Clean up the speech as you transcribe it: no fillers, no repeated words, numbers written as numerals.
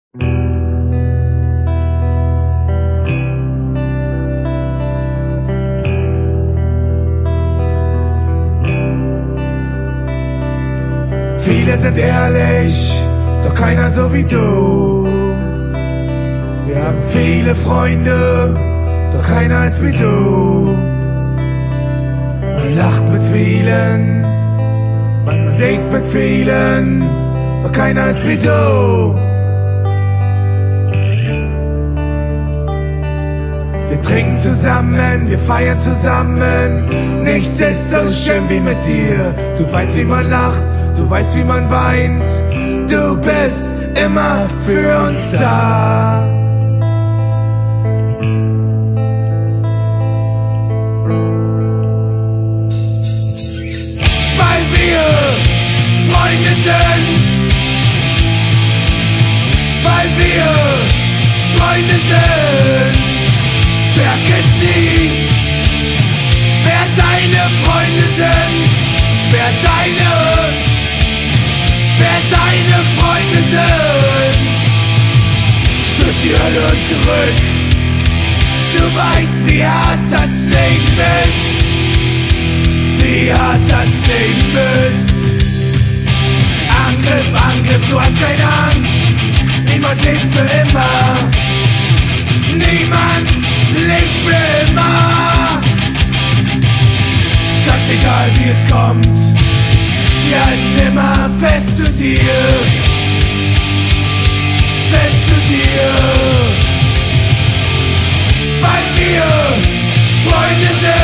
Viele sind ehrlich, doch keiner so wie du. Wir haben viele Freunde, doch keiner ist wie du. Man lacht mit vielen, man singt mit vielen, doch keiner ist wie du. Wir trinken zusammen, wir feiern zusammen. Nichts ist so schön wie mit dir. Du weißt, wie man lacht, du weißt, wie man weint. Du bist immer für uns da. Weil wir Freunde sind. Weil wir Freunde sind. Vergiss nie, wer deine Freunde sind. Wer deine Freunde sind. Durch die Hölle und zurück. Du weißt, wie hart das Leben ist. Wie hart das Leben ist. Angriff, Angriff, du hast keine Angst. Niemand lebt für immer. Niemand lebt für immer. Ganz egal wie es kommt, wir halten immer fest zu dir. Fest zu dir. Weil wir Freunde sind.